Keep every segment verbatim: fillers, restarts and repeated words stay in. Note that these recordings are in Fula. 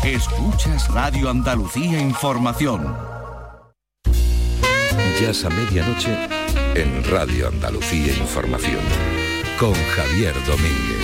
Escuchas Radio Andalucía Información. Jazz a medianoche en Radio Andalucía Información con Javier Domínguez.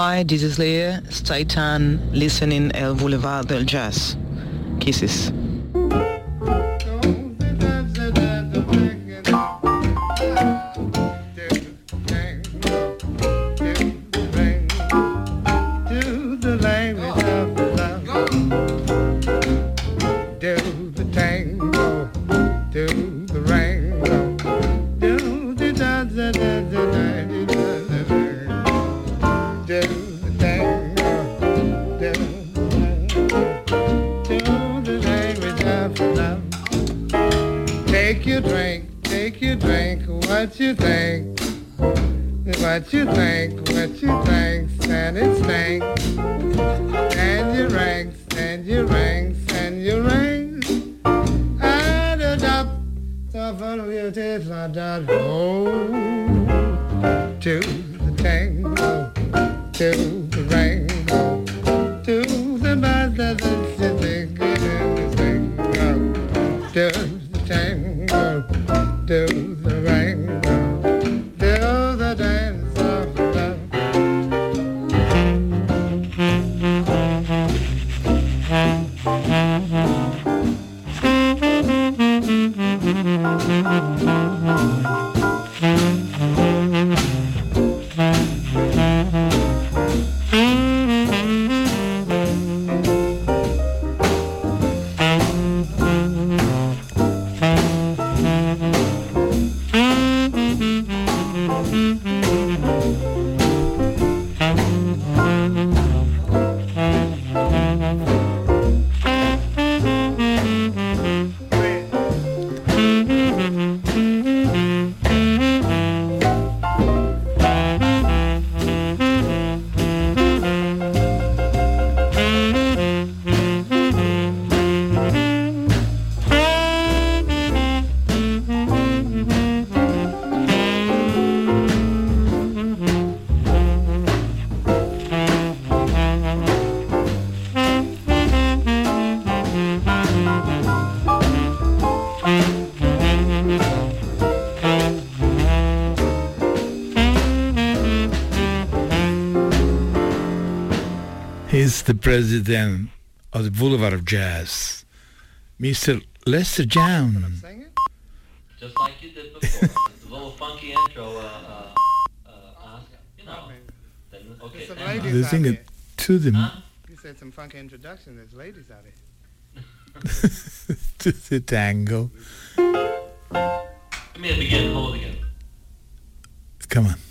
Hi, this is Leah. Stay tuned, listening El Boulevard del Jazz. Kisses. What you think, what you think, what you think, and it stinks, and you rings, and you rings, and you rings, and it up, the full of your teeth, I don't hold to the tango, to the rainbow, to the bad that is the thing, and the thing, to the tango, to the rainbow. He's the president of the Boulevard of Jazz, Mister Lester Young. Just like you did before. It's a little funky intro, uh, uh, uh, you know. Then, okay, Some then, ladies They sing out it to them. Huh? You said some funky introduction. There's ladies out here. To the tango. Give me a begin, hold again. Come on.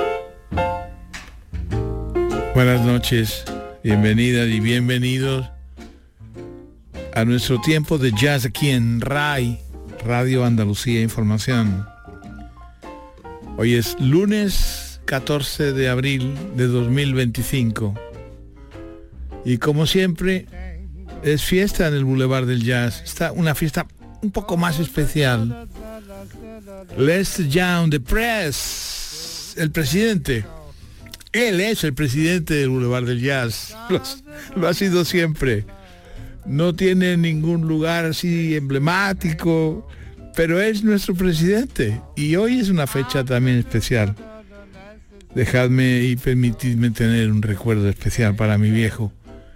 Buenas noches, bienvenidas y bienvenidos a nuestro tiempo de jazz aquí en R A I, Radio Andalucía Información. Hoy es lunes catorce de abril de dos mil veinticinco y como siempre es fiesta en el Boulevard del Jazz. Está una fiesta un poco más especial. Lester Young, the press, el presidente. Él es el presidente del Boulevard del Jazz. Lo, lo ha sido siempre. No tiene ningún lugar así emblemático, pero es nuestro presidente. Y hoy es una fecha también especial. Dejadme y permitidme tener un recuerdo especial para mi viejo,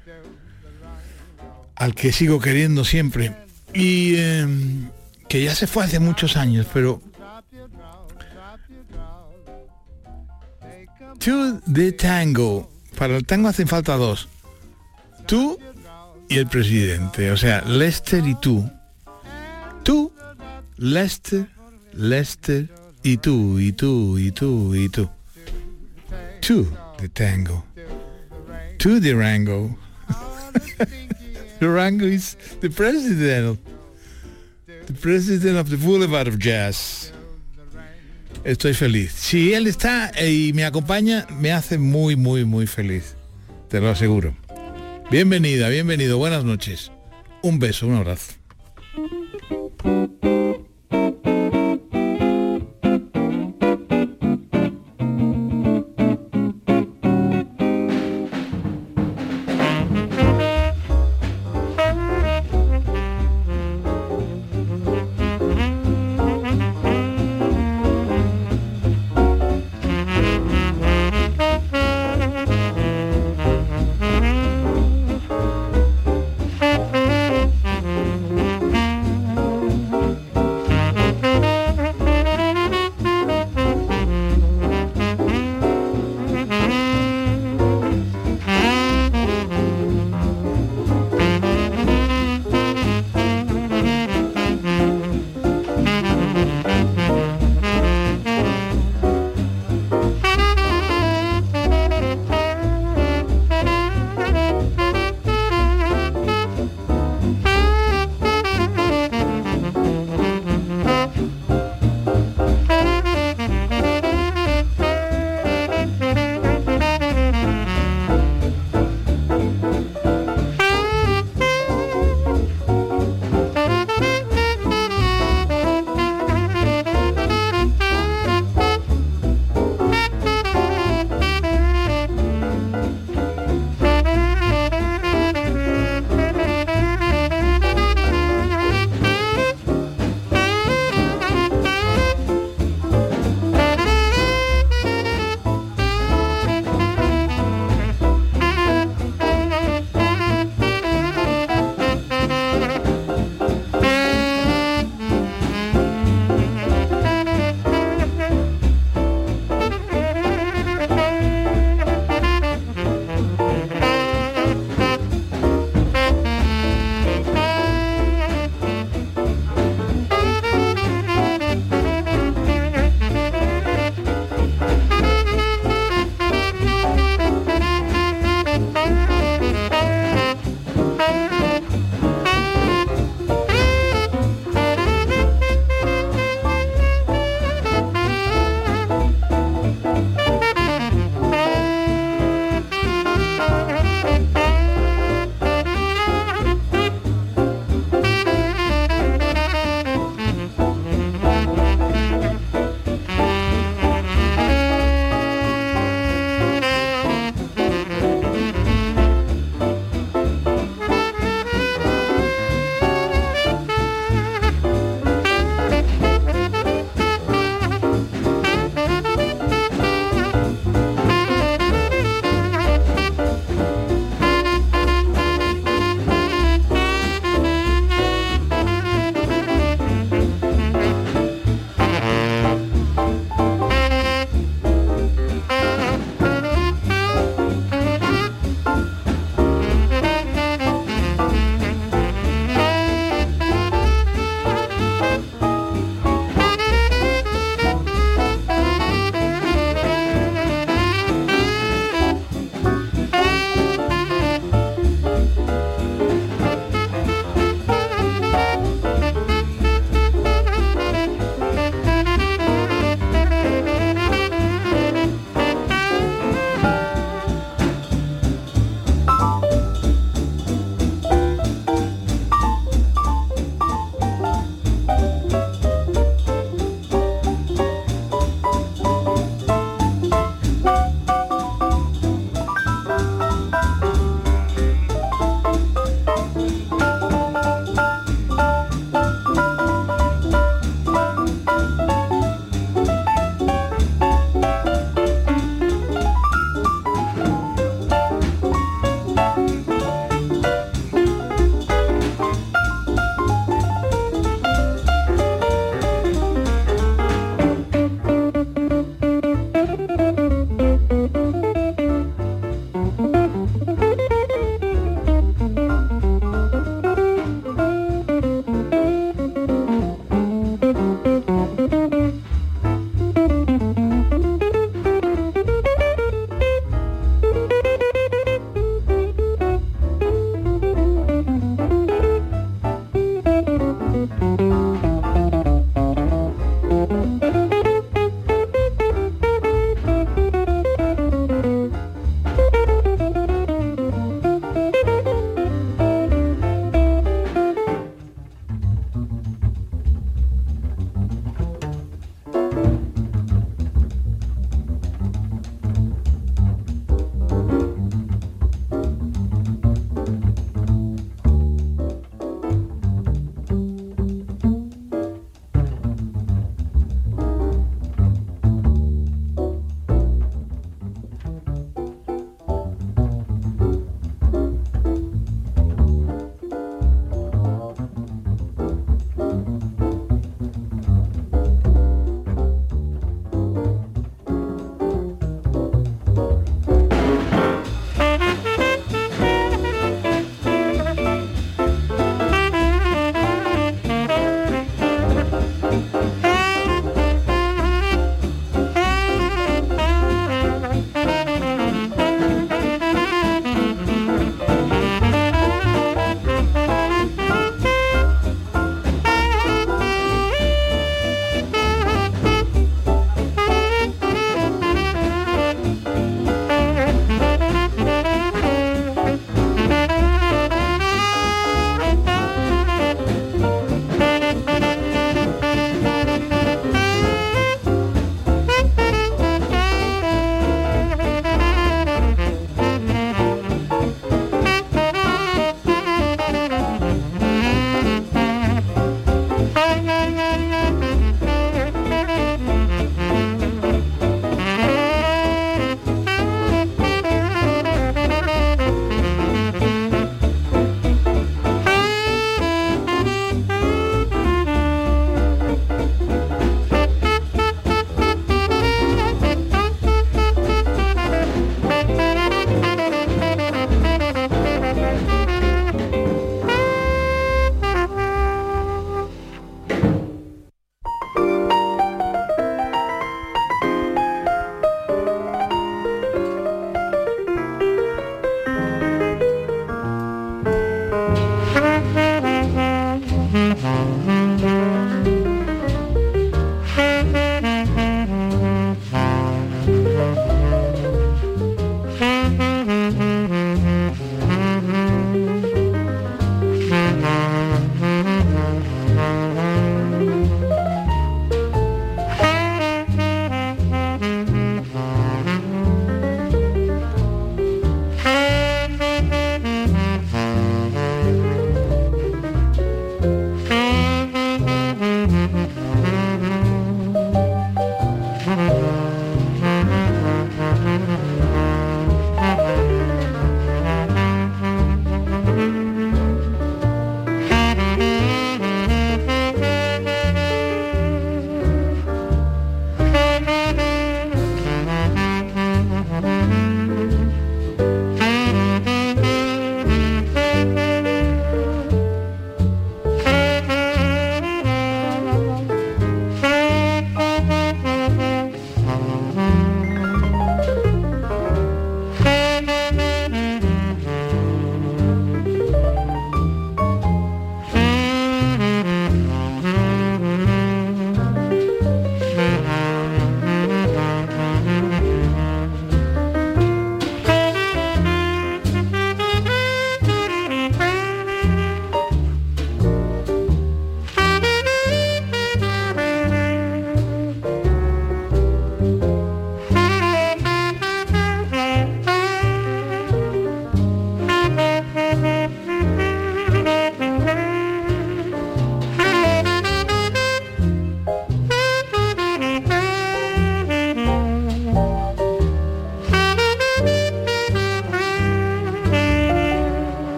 al que sigo queriendo siempre. Y eh, que ya se fue hace muchos años, pero... To the tango. Para el tango hacen falta dos. Tú y el presidente. O sea, Lester y tú. Tú, Lester, Lester y tú, y tú, y tú, y tú. To the tango. To the Rango. The Rango is the president. The president of the Boulevard of Jazz. Estoy feliz. Si él está y me acompaña, me hace muy, muy, muy feliz. Te lo aseguro. Bienvenida, bienvenido. Buenas noches. Un beso, un abrazo.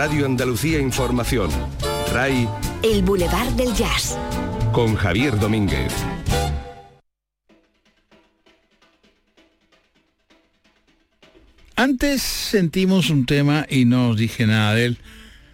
Radio Andalucía Información. R A I. El Boulevard del Jazz. Con Javier Domínguez. Antes sentimos un tema y no os dije nada de él,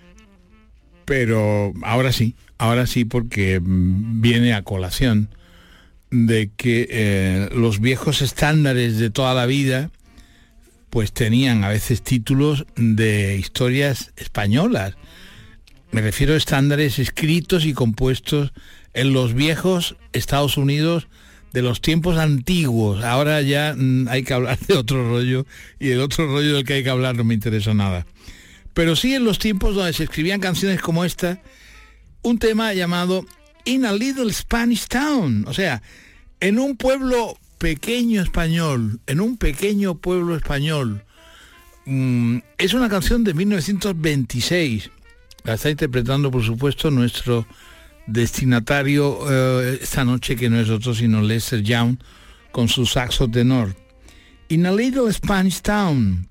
pero ahora sí, ahora sí porque viene a colación de que eh, los viejos estándares de toda la vida pues tenían a veces títulos de historias españolas. Me refiero a estándares escritos y compuestos en los viejos Estados Unidos de los tiempos antiguos. Ahora ya mm, hay que hablar de otro rollo, y el otro rollo del que hay que hablar no me interesa nada. Pero sí en los tiempos donde se escribían canciones como esta, un tema llamado In a Little Spanish Town, o sea, en un pueblo pequeño español, en un pequeño pueblo español. Mm, es una canción de mil novecientos veintiséis, la está interpretando por supuesto nuestro destinatario uh, esta noche, que no es otro sino Lester Young con su saxo tenor. In a Little Spanish Town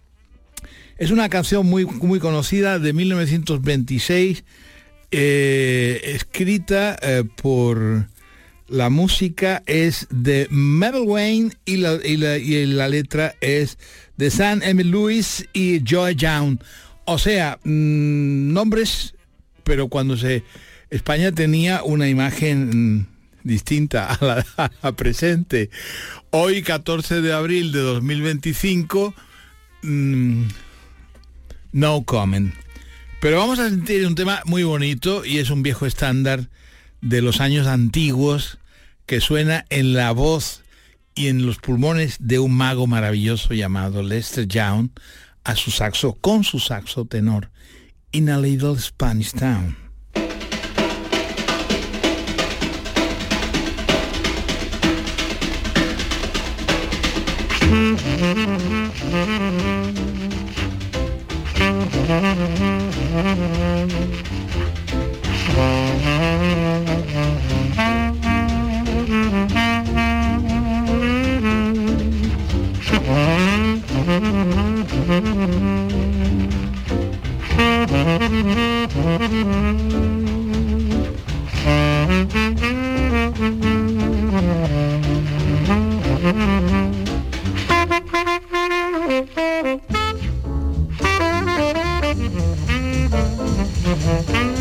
es una canción muy, muy conocida de mil novecientos veintiséis, eh, escrita eh, por... La música es de Mabel Wayne y la, y la, y la letra es de Sam M. Lewis y Joe Young. O sea, mmm, nombres, pero cuando se... España tenía una imagen mmm, distinta a la, a la presente. Hoy, catorce de abril de dos mil veinticinco, mmm, no comment. Pero vamos a sentir un tema muy bonito y es un viejo estándar de los años antiguos que suena en la voz y en los pulmones de un mago maravilloso llamado Lester Young a su saxo, con su saxo tenor, In a Little Spanish Town. Mm-hmm.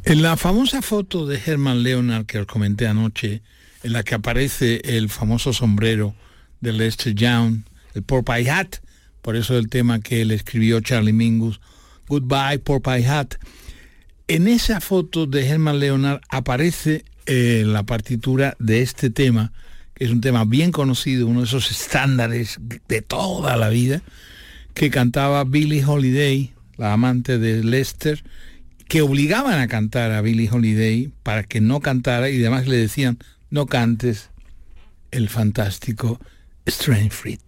En la famosa foto de Herman Leonard que os comenté anoche, en la que aparece el famoso sombrero de Lester Young, el Pork Pie Hat, por eso el tema que le escribió Charlie Mingus, Goodbye Pork Pie Hat. En esa foto de Herman Leonard aparece eh, la partitura de este tema, que es un tema bien conocido, uno de esos estándares de toda la vida, que cantaba Billie Holiday, la amante de Lester, que obligaban a cantar a Billie Holiday para que no cantara, y además le decían, no cantes el fantástico Strange Fruit.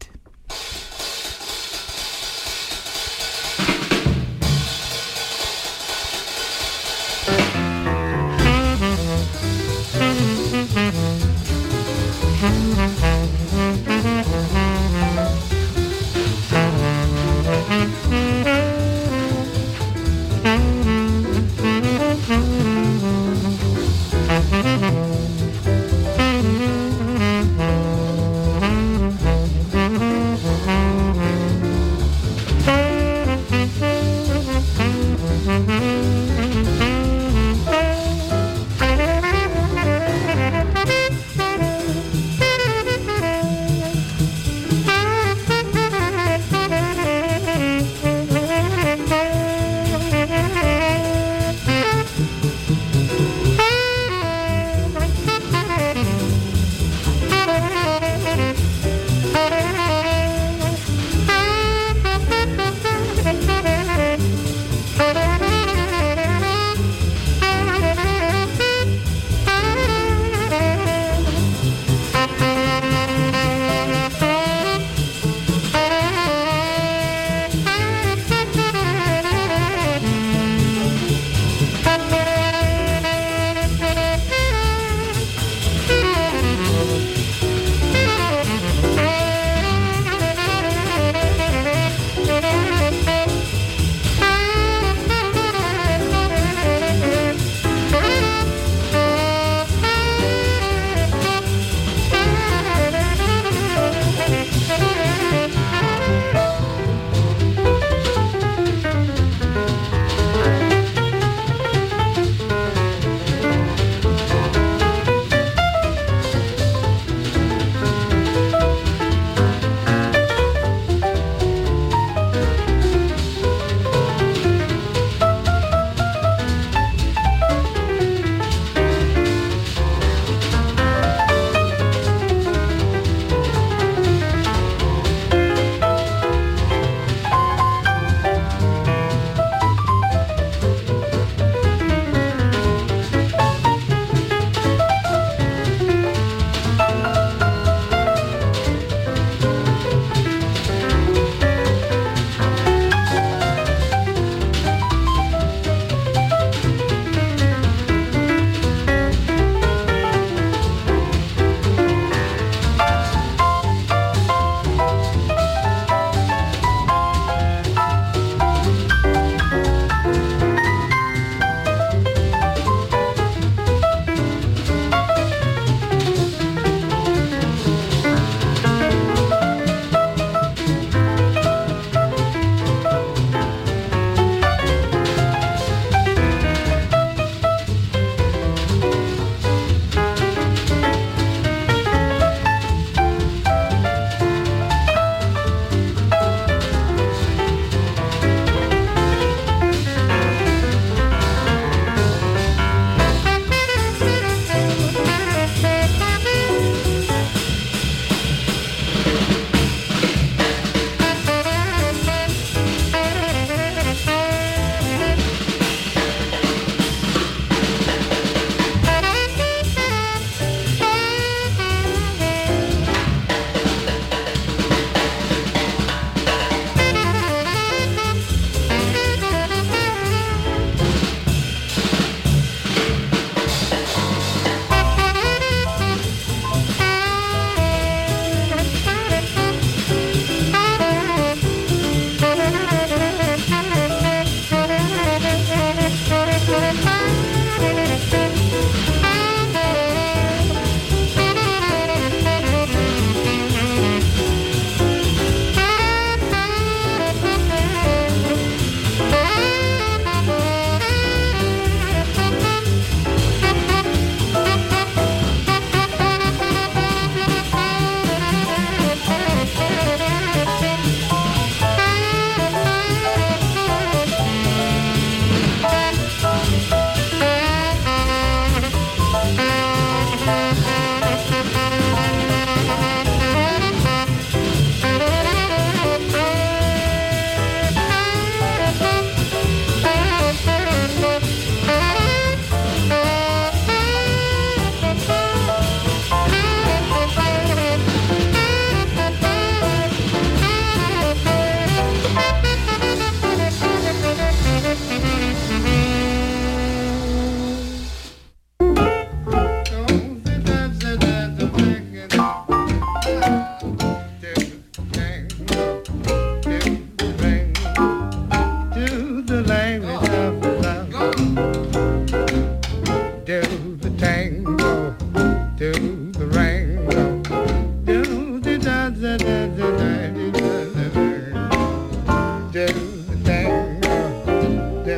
to the rango, do the da da da da da da da, do the tango, do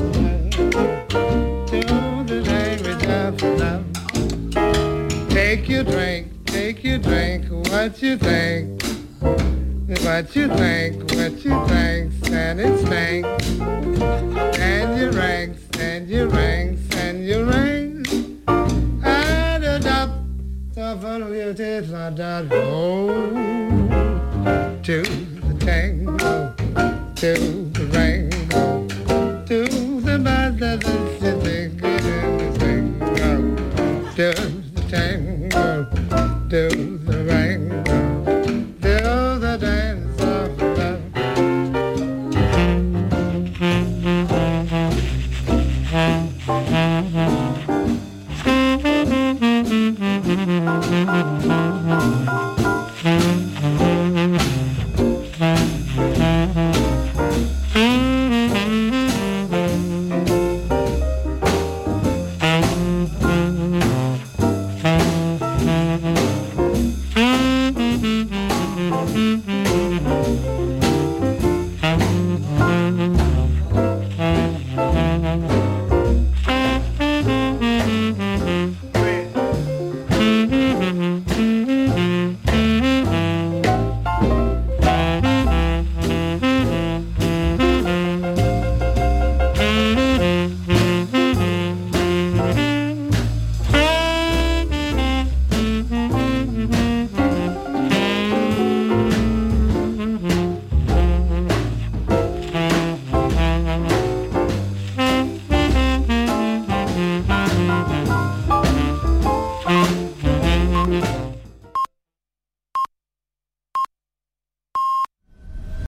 the language of love. Take your drink, take your drink, what you think? What you think, what you think, stand and stank. And your ranks, and your ranks, and your ranks. And a dub, the follow your taste, I don't go to the tango, to the rango, to the bad that is the thing, to the tango, to the tango, to the